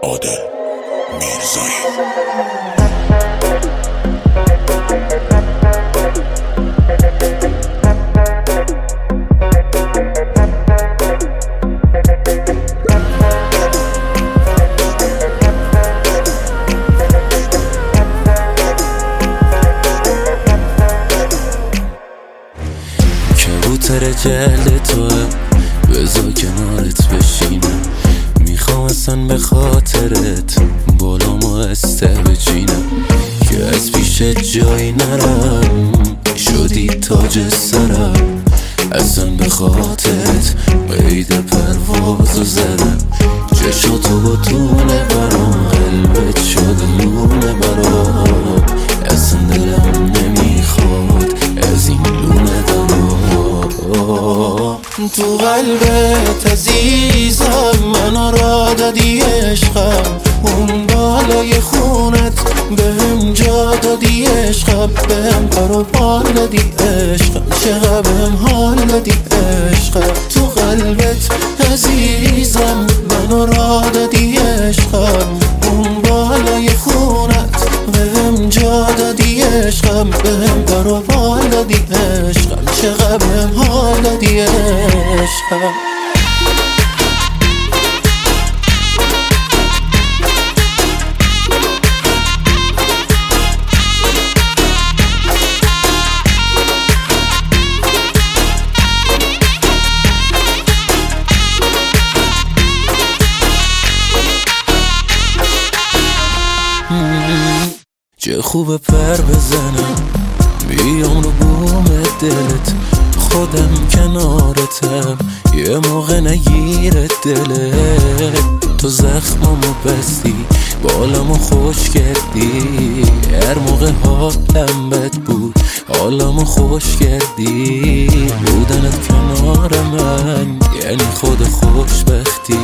عادل میرزایی. کبوتر جلد توه بذار کنارت بشینم، میخوام اصلا به خاطرت بالامو استه بچینم که از پیش جایی نرم، شدی تاج سرم، اصلا به خاطرت قید پروازو زدم، چشاتو با دونه برام قلبت شد لونه برام، اصلا دلم نمیخواد از این لونه درام. تو قلبت عزیزم منو را دادی عشقم، اون بالای خونت بهم جا دادی عشقم، بهم قربان دادی عشقم، چقدر بهم حال دادی عشقم. تو قلبت عزیزم منو را دادی عشقم، اون بالای خونت بهم جا دادی عشقم، بهم قربان دادی عشقم، چقدر بهم حال دادی عشقم. چه خوبه پر بزنم بیام رو بوم دلت، خودم کنارتم یه موقع نگیره دلت، تو زخممو بستی بالمو خوش کردی، هر موقع حالم بد بود حالمو خوش کردی، بودنت کنار من یعنی خود خوشبختی.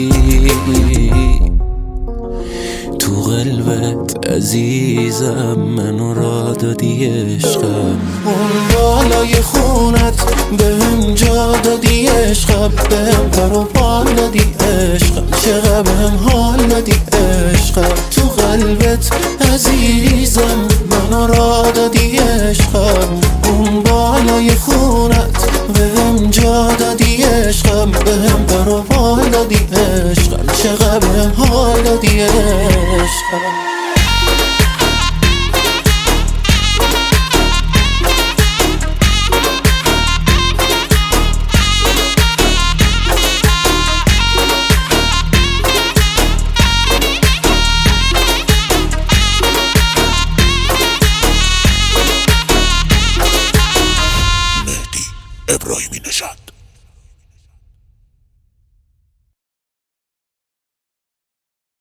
تو قلبت عزیزم منو را دادی عشقم، اون بالای خونت بهم جا دادی عشقم، بهم قربان دادی عشقم، چقدر بهم حال دادی عشقم. تو قلبت عزیزم منو را دادی عشقم، اون بالای خونت بهم جا دادی عشقم، بهم قربان دادی عشقم، چقدر بهم حال دادی عشقم.